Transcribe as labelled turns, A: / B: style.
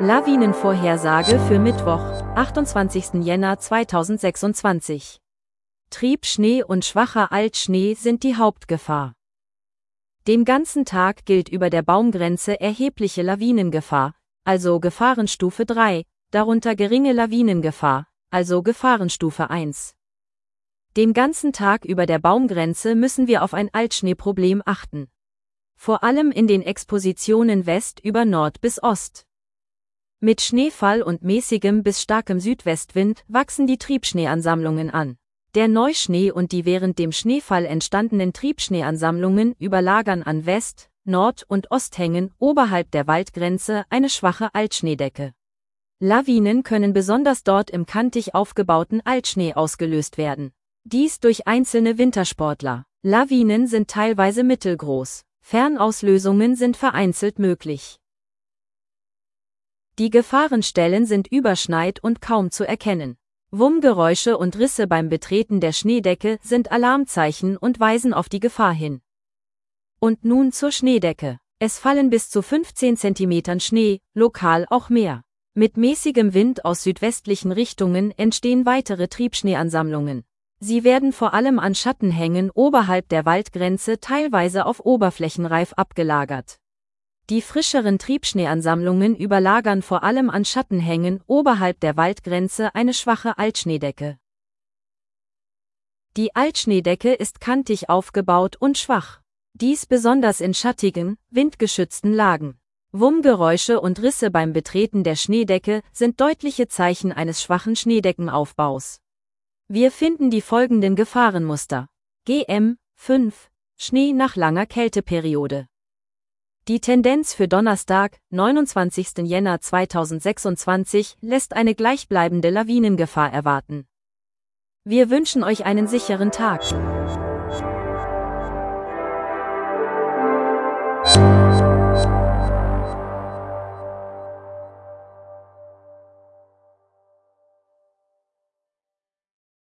A: Lawinenvorhersage für Mittwoch, 28. Jänner 2026. Triebschnee und schwacher Altschnee sind die Hauptgefahr. Den ganzen Tag gilt über der Baumgrenze erhebliche Lawinengefahr, also Gefahrenstufe 3, darunter geringe Lawinengefahr, also Gefahrenstufe 1. Den ganzen Tag über der Baumgrenze müssen wir auf ein Altschneeproblem achten. Vor allem in den Expositionen West über Nord bis Ost. Mit Schneefall und mäßigem bis starkem Südwestwind wachsen die Triebschneeansammlungen an. Der Neuschnee und die während dem Schneefall entstandenen Triebschneeansammlungen überlagern an West-, Nord- und Osthängen oberhalb der Waldgrenze eine schwache Altschneedecke. Lawinen können besonders dort im kantig aufgebauten Altschnee ausgelöst werden. Dies durch einzelne Wintersportler. Lawinen sind teilweise mittelgroß. Fernauslösungen sind vereinzelt möglich. Die Gefahrenstellen sind überschneit und kaum zu erkennen. Wummgeräusche und Risse beim Betreten der Schneedecke sind Alarmzeichen und weisen auf die Gefahr hin. Und nun zur Schneedecke. Es fallen bis zu 15 cm Schnee, lokal auch mehr. Mit mäßigem Wind aus südwestlichen Richtungen entstehen weitere Triebschneeansammlungen. Sie werden vor allem an Schattenhängen oberhalb der Waldgrenze teilweise auf Oberflächenreif abgelagert. Die frischeren Triebschneeansammlungen überlagern vor allem an Schattenhängen oberhalb der Waldgrenze eine schwache Altschneedecke. Die Altschneedecke ist kantig aufgebaut und schwach. Dies besonders in schattigen, windgeschützten Lagen. Wummgeräusche und Risse beim Betreten der Schneedecke sind deutliche Zeichen eines schwachen Schneedeckenaufbaus. Wir finden die folgenden Gefahrenmuster. GM 5. Schnee nach langer Kälteperiode. Die Tendenz für Donnerstag, 29. Jänner 2026, lässt eine gleichbleibende Lawinengefahr erwarten. Wir wünschen euch einen sicheren Tag.